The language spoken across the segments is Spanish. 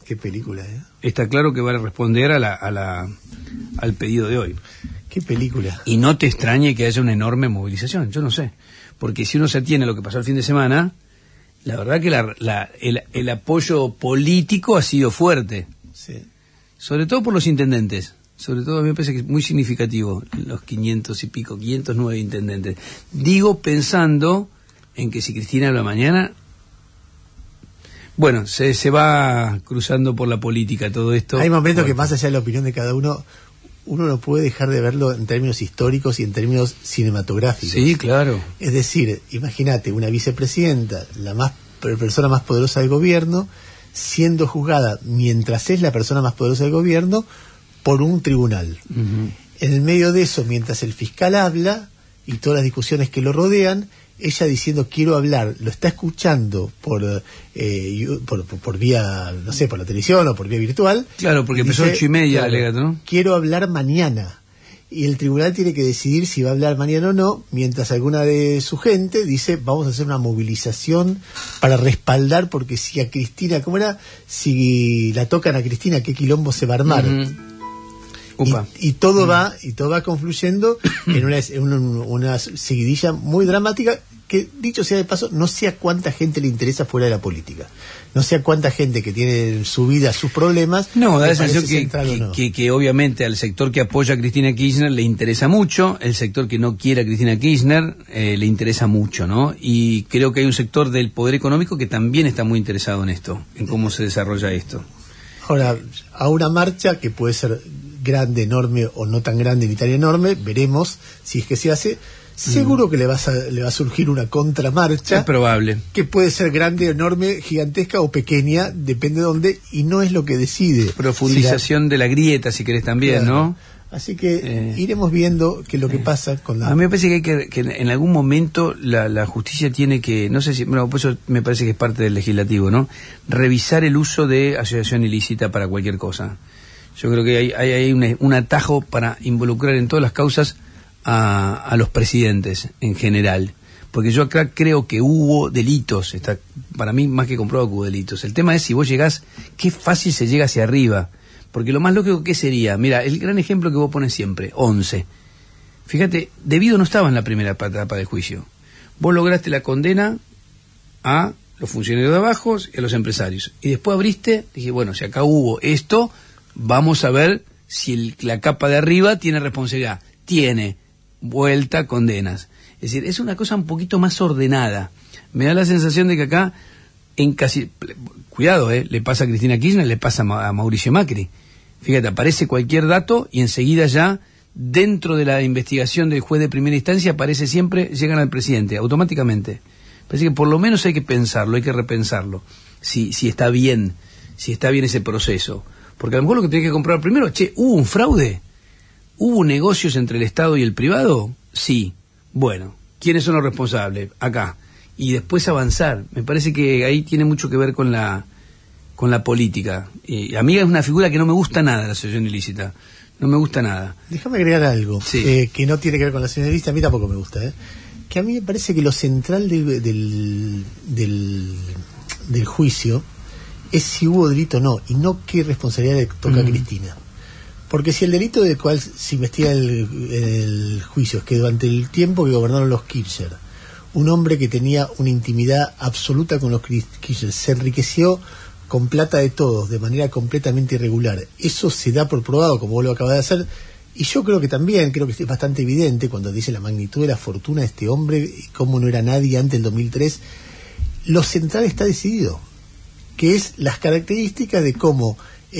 Qué película, ¿eh? Está claro que va a responder al pedido de hoy. Qué película. Y no te extrañe que haya una enorme movilización, yo no sé. Porque si uno se atiene a lo que pasó el fin de semana, la verdad que el apoyo político ha sido fuerte. Sí. Sobre todo por los intendentes. Sobre todo a mí me parece que es muy significativo los 509 intendentes. Digo pensando en que si Cristina habla mañana, bueno, se va cruzando por la política todo esto. Hay momentos que más allá de la opinión de cada uno no puede dejar de verlo en términos históricos y en términos cinematográficos. Sí, claro. Es decir, imagínate una vicepresidenta, la persona más poderosa del gobierno, siendo juzgada mientras es la persona más poderosa del gobierno por un tribunal. Uh-huh. En el medio de eso, mientras el fiscal habla y todas las discusiones que lo rodean, ella diciendo quiero hablar, lo está escuchando por vía, no sé, por la televisión o por vía virtual. Claro, porque empezó 8:30 el alegato, ¿no? Quiero hablar mañana. Y el tribunal tiene que decidir si va a hablar mañana o no, mientras alguna de su gente dice vamos a hacer una movilización para respaldar, porque si a Cristina, ¿cómo era? Si la tocan a Cristina, ¿qué quilombo se va a armar? Uh-huh. Y todo va confluyendo en una seguidilla muy dramática que, dicho sea de paso, no sé a cuánta gente le interesa fuera de la política. No sé a cuánta gente que tiene en su vida sus problemas. No, da la sensación que obviamente al sector que apoya a Cristina Kirchner le interesa mucho, el sector que no quiere a Cristina Kirchner le interesa mucho, ¿no? Y creo que hay un sector del poder económico que también está muy interesado en esto, en cómo se desarrolla esto. Ahora, a una marcha que puede ser grande, enorme o no tan grande ni tan enorme, veremos si es que se hace. Seguro que le va a surgir una contramarcha. Es probable. Que puede ser grande, enorme, gigantesca o pequeña, depende de dónde, y no es lo que decide. Profundización de la grieta, si querés también, claro, ¿no? Así que iremos viendo qué es lo que pasa con la... A mí me parece que en algún momento la justicia tiene que, no sé si, bueno, por eso me parece que es parte del legislativo, ¿no? Revisar el uso de asociación ilícita para cualquier cosa. Yo creo que hay un atajo para involucrar en todas las causas a los presidentes en general, porque yo acá creo que hubo delitos, está para mí más que comprobado que hubo delitos. El tema es si vos llegás, qué fácil se llega hacia arriba, porque lo más lógico que sería, mira, el gran ejemplo que vos pones siempre, 11. Fíjate, debido no estaba en la primera etapa del juicio. Vos lograste la condena a los funcionarios de abajo y a los empresarios, y después abriste, dije, bueno, si acá hubo esto, vamos a ver si la capa de arriba tiene responsabilidad. Tiene. Vuelta, condenas. Es decir, es una cosa un poquito más ordenada. Me da la sensación de que acá, cuidado, le pasa a Cristina Kirchner, le pasa a Mauricio Macri. Fíjate, aparece cualquier dato y enseguida ya, dentro de la investigación del juez de primera instancia, aparece siempre, llegan al presidente, automáticamente. Parece que por lo menos hay que pensarlo, hay que repensarlo. Si está bien ese proceso. Porque a lo mejor lo que tenés que comprobar primero, ¿hubo un fraude? ¿Hubo negocios entre el Estado y el privado? Sí. Bueno, ¿quiénes son los responsables? Acá. Y después avanzar. Me parece que ahí tiene mucho que ver con la política. A mí es una figura que no me gusta nada, la asociación ilícita. No me gusta nada. Déjame agregar algo, sí, que no tiene que ver con la asociación ilícita, a mí tampoco me gusta. Que a mí me parece que lo central del juicio es si hubo delito o no, y no qué responsabilidad le toca a Cristina. Porque si el delito del cual se investiga el juicio es que durante el tiempo que gobernaron los Kirchner, un hombre que tenía una intimidad absoluta con los Kirchner se enriqueció con plata de todos, de manera completamente irregular, eso se da por probado, como vos lo acabas de hacer, y yo creo que es bastante evidente cuando dice la magnitud de la fortuna de este hombre y cómo no era nadie antes del 2003, lo central está decidido, que es las características de cómo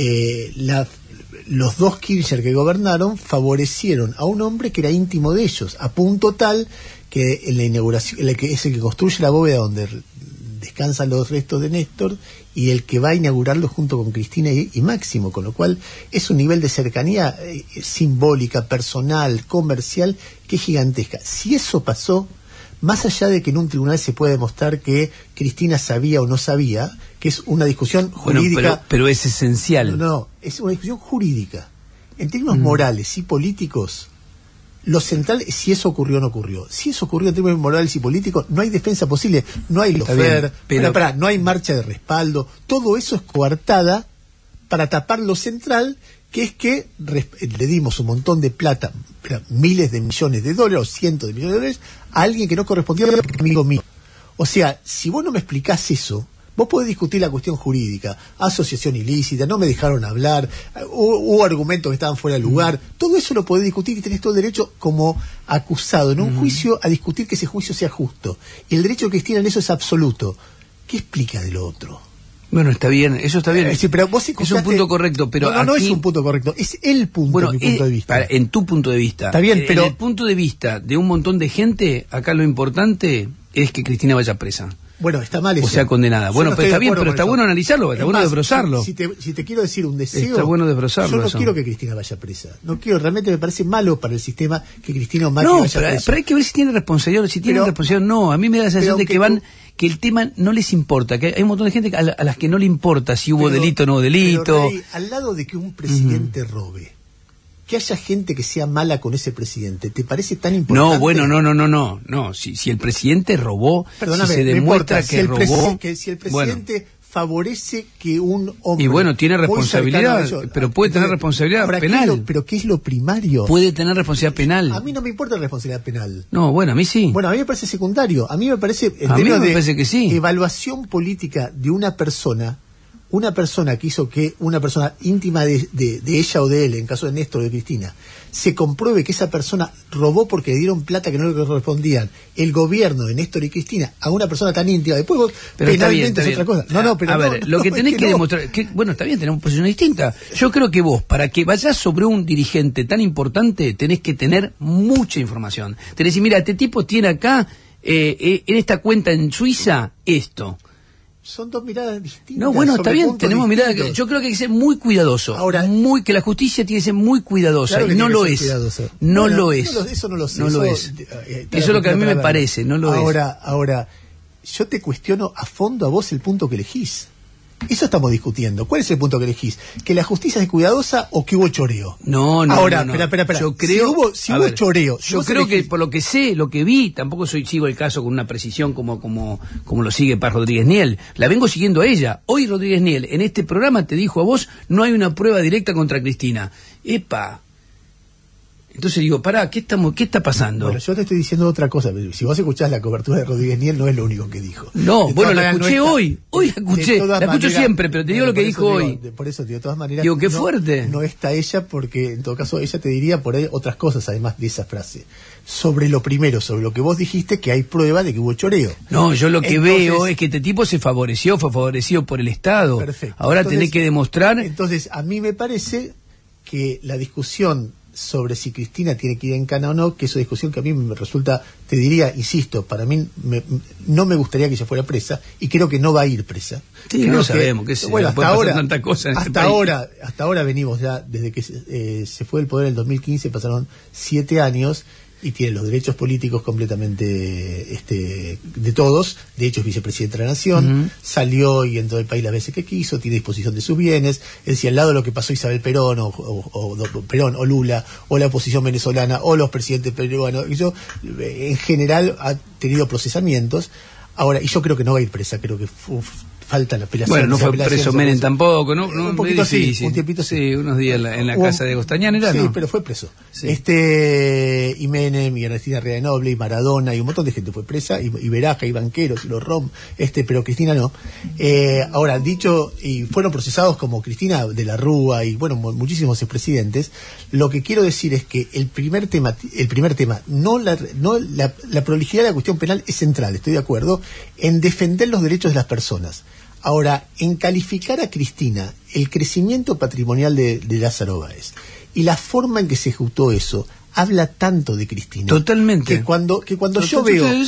los dos Kirchner que gobernaron favorecieron a un hombre que era íntimo de ellos, a punto tal que en la inauguración, que es el que construye la bóveda donde descansan los restos de Néstor y el que va a inaugurarlo junto con Cristina y Máximo, con lo cual es un nivel de cercanía simbólica, personal, comercial, que es gigantesca. Si eso pasó, más allá de que en un tribunal se pueda demostrar que Cristina sabía o no sabía, que es una discusión jurídica... Bueno, pero es esencial. No, es una discusión jurídica. En términos morales y políticos, lo central es si eso ocurrió o no ocurrió. Si eso ocurrió en términos morales y políticos, no hay defensa posible, no hay lofer, no hay marcha de respaldo, todo eso es coartada para tapar lo central, que es que le dimos un montón de plata, miles de millones de dólares, o cientos de millones de dólares, a alguien que no correspondía a amigo mío. O sea, si vos no me explicás eso, vos podés discutir la cuestión jurídica, asociación ilícita, no me dejaron hablar, hubo argumentos que estaban fuera de lugar, todo eso lo podés discutir y tenés todo el derecho como acusado en un juicio a discutir que ese juicio sea justo. Y el derecho de Cristina en eso es absoluto. ¿Qué explica de lo otro? Bueno, está bien, eso está bien. Sí, pero vos es un punto correcto, pero no aquí... es un punto correcto, es el punto, bueno, mi punto de vista. En tu punto de vista. Está bien, pero... En el punto de vista de un montón de gente, acá lo importante es que Cristina vaya presa. Bueno, está mal eso. O sea, condenada. Bueno, pero está bien, pero está bueno analizarlo, está bueno desbrozarlo. Si te quiero decir un deseo... Está bueno desbrozarlo. Yo no eso. quiero que Cristina vaya presa. No quiero, realmente me parece malo para el sistema que Cristina Macri vaya presa. Pero hay que ver si tiene responsabilidad, si tiene responsabilidad no. A mí me da la sensación de que el tema no les importa, que hay un montón de gente a las que no le importa si hubo delito o no hubo delito. Pero, Rey, al lado de que un presidente robe, que haya gente que sea mala con ese presidente, ¿te parece tan importante? No, bueno, no. Si el presidente robó, perdóname, si se demuestra importa, que robó... si el presidente favorece que un hombre... Y bueno, tiene responsabilidad, pero puede tener responsabilidad penal. ¿Pero qué es lo primario? Puede tener responsabilidad penal. A mí no me importa la responsabilidad penal. No, bueno, a mí sí. Bueno, a mí me parece secundario. A mí me parece... A mí me parece que sí. Evaluación política de una persona que hizo que una persona íntima de ella o de él, en caso de Néstor o de Cristina, se compruebe que esa persona robó porque le dieron plata que no le correspondían, el gobierno de Néstor y Cristina, a una persona tan íntima, después vos pero penalmente está es otra cosa. A ver, lo que tenés que demostrar, bueno, está bien, tenemos una posición distinta. Yo creo que vos, para que vayas sobre un dirigente tan importante, tenés que tener mucha información. Tenés que decir, mira, este tipo tiene acá, en esta cuenta en Suiza, esto. Son dos miradas distintas. No, bueno, está bien, tenemos miradas. Yo creo que hay que ser muy cuidadoso. Ahora, que la justicia tiene que ser muy cuidadosa. Claro, y no lo es. No lo es. Eso no lo sé. No lo es. Eso es lo que a mí me parece, no lo es. Ahora, yo te cuestiono a fondo a vos el punto que elegís. Eso estamos discutiendo. ¿Cuál es el punto que elegís? ¿Que la justicia es cuidadosa o que hubo choreo? No. Ahora, espera. Yo creo, si hubo choreo. Yo creo que por lo que sé, lo que vi, tampoco sigo el caso con una precisión como lo sigue Paz Rodríguez Niel. La vengo siguiendo a ella. Hoy Rodríguez Niel en este programa te dijo a vos, no hay una prueba directa contra Cristina. ¡Epa! Entonces digo, pará, ¿qué está pasando? Bueno, yo te estoy diciendo otra cosa. Si vos escuchás la cobertura de Rodríguez Niel, no es lo único que dijo. No, bueno, la escuché hoy la escuché. La escucho siempre, pero te digo lo que dijo hoy. Por eso, de todas maneras... Digo, qué fuerte. No está ella, porque en todo caso ella te diría por ahí otras cosas, además de esa frase. Sobre lo primero, sobre lo que vos dijiste, que hay prueba de que hubo choreo. No, yo lo que veo es que este tipo fue favorecido por el Estado. Perfecto. Ahora tenés que demostrar... Entonces, a mí me parece que la discusión sobre si Cristina tiene que ir en cana o no, que esa discusión que a mí me resulta, te diría, insisto, para mí no me gustaría que ella fuera presa, y creo que no va a ir presa. Sí, no sabemos que bueno, hasta ahora, tanta cosa en hasta ahora venimos ya, desde que se fue del poder en el 2015, pasaron 7 años, y tiene los derechos políticos completamente de todos. De hecho es vicepresidente de la Nación, salió y entró del país las veces que quiso, tiene disposición de sus bienes. Es decir, al lado de lo que pasó Isabel Perón Perón o Lula o la oposición venezolana o los presidentes peruanos, en general ha tenido procesamientos. Ahora, y yo creo que no va a ir presa, creo que falta la apelación. Bueno, no fue preso Menem tampoco, ¿no? Un poquito sí, un tiempito sí. Unos días en la casa de Gostañán era, sí, ¿no? pero fue preso. Sí. Y Menem, y Ernestina Rea Noble, y Maradona, y un montón de gente fue presa, y Beraja, y banqueros, y los ROM, pero Cristina no. Ahora, y fueron procesados como Cristina de la Rúa, y bueno, muchísimos expresidentes. Lo que quiero decir es que el primer tema, no la prolijidad de la cuestión penal es central, estoy de acuerdo, en defender los derechos de las personas. Ahora, en calificar a Cristina, el crecimiento patrimonial de Lázaro Báez y la forma en que se ejecutó eso, habla tanto de Cristina. Totalmente. Que cuando yo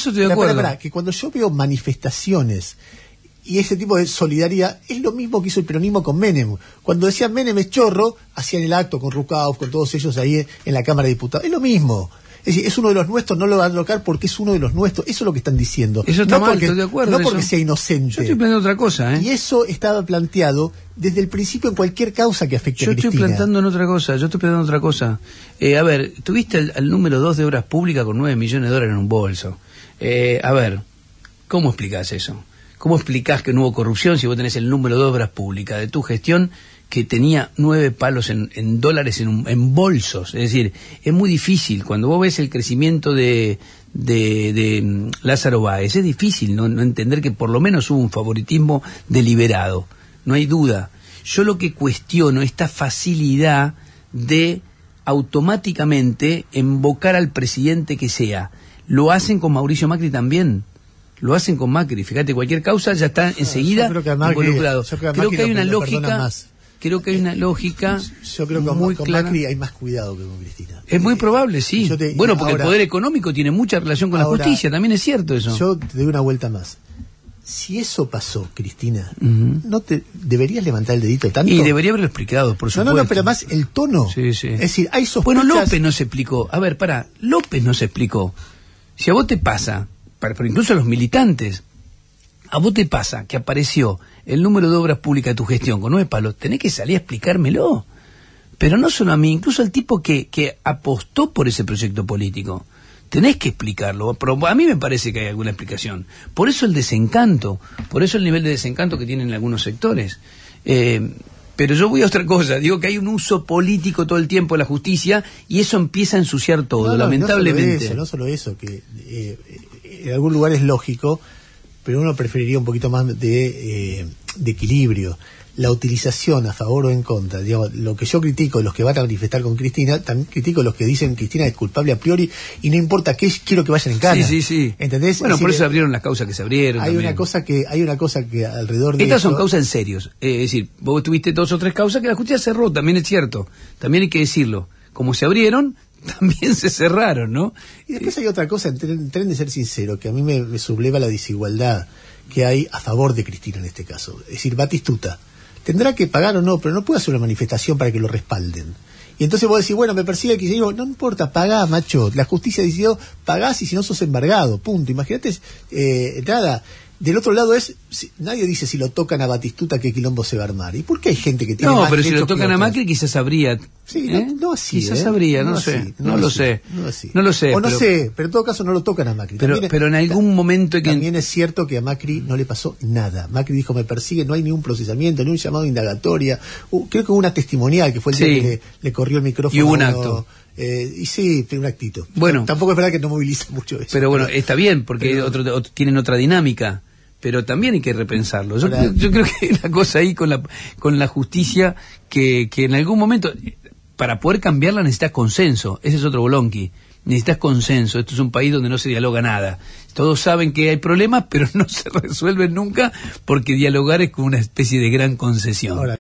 veo manifestaciones y ese tipo de solidaridad, es lo mismo que hizo el peronismo con Menem. Cuando decían Menem es chorro, hacían el acto con Rucauf, con todos ellos ahí en la Cámara de Diputados. Es lo mismo. Es decir, es uno de los nuestros, no lo van a tocar porque es uno de los nuestros. Eso es lo que están diciendo. Eso está mal, estoy de acuerdo. No porque sea inocente. Yo estoy planteando otra cosa, Y eso estaba planteado desde el principio en cualquier causa que afecte a Cristina. Yo estoy planteando otra cosa. A ver, tuviste al número 2 de Obras Públicas con $9 millones en un bolso. A ver, ¿cómo explicás eso? ¿Cómo explicás que no hubo corrupción si vos tenés el número de obras públicas de tu gestión que tenía 9 palos en dólares en bolsos? Es decir, es muy difícil. Cuando vos ves el crecimiento de Lázaro Báez, es difícil no entender que por lo menos hubo un favoritismo deliberado. No hay duda. Yo lo que cuestiono esta facilidad de automáticamente invocar al presidente que sea. Lo hacen con Mauricio Macri también. Lo hacen con Macri. Fíjate, cualquier causa ya está enseguida involucrado. Creo que hay una lógica. Creo que hay una lógica. Yo creo que muy con clara. Macri hay más cuidado que con Cristina. Es muy probable, sí. Bueno, porque ahora, el poder económico tiene mucha relación con la justicia, también es cierto eso. Yo te doy una vuelta más. Si eso pasó, Cristina, ¿no te deberías levantar el dedito tanto? Y debería haberlo explicado, por supuesto. No, pero además el tono. Sí, sí. Es decir, hay sospechas. Bueno, López no se explicó. A ver, López no se explicó. Si a vos te pasa, pero incluso a los militantes, a vos te pasa que apareció el número de obras públicas de tu gestión con 9 palos, tenés que salir a explicármelo. Pero no solo a mí, incluso al tipo que apostó por ese proyecto político. Tenés que explicarlo, pero a mí me parece que hay alguna explicación. Por eso el desencanto, por eso el nivel de desencanto que tienen algunos sectores. Pero yo voy a otra cosa, digo que hay un uso político todo el tiempo de la justicia y eso empieza a ensuciar todo, lamentablemente. No solo eso, que en algún lugar es lógico, pero uno preferiría un poquito más de equilibrio. La utilización a favor o en contra, digamos, lo que yo critico de los que van a manifestar con Cristina, también critico los que dicen Cristina es culpable a priori y no importa qué, quiero que vayan en cana. Sí. ¿Entendés? Bueno, por eso abrieron las causas que se abrieron. Hay una cosa que alrededor de estas son causas en serios. Es decir, vos tuviste 2 o 3 causas que la justicia cerró, también es cierto. También hay que decirlo. Como se abrieron, también se cerraron, ¿no? Y después hay otra cosa, en tren de ser sincero, que a mí me subleva la desigualdad que hay a favor de Cristina en este caso. Es decir, Batistuta tendrá que pagar o no, pero no puede hacer una manifestación para que lo respalden. Y entonces vos decís, bueno, me persigue el kirchnerismo, no importa, pagá, macho. La justicia decidió, pagás y si no sos embargado, punto. Imagínate, nada. Del otro lado nadie dice si lo tocan a Batistuta qué quilombo se va a armar. ¿Y por qué hay gente que tiene más pero si lo tocan a otros? Macri quizás habría. Sí, no así. Quizás habría, no sé. No lo sé. Pero en todo caso no lo tocan a Macri. Pero en algún momento también es cierto que a Macri no le pasó nada. Macri dijo, me persigue, no hay ni un procesamiento, ni un llamado de indagatoria. Creo que hubo una testimonial que fue el día que le corrió el micrófono. Y hubo un acto. Y sí, un actito. Bueno, tampoco es verdad que no moviliza mucho eso. Pero bueno, está bien, porque tienen otra dinámica. Pero también hay que repensarlo. Yo creo que hay una cosa ahí con la justicia que en algún momento, para poder cambiarla necesitas consenso. Ese es otro bolonqui. Necesitas consenso. Esto es un país donde no se dialoga nada. Todos saben que hay problemas, pero no se resuelven nunca porque dialogar es como una especie de gran concesión.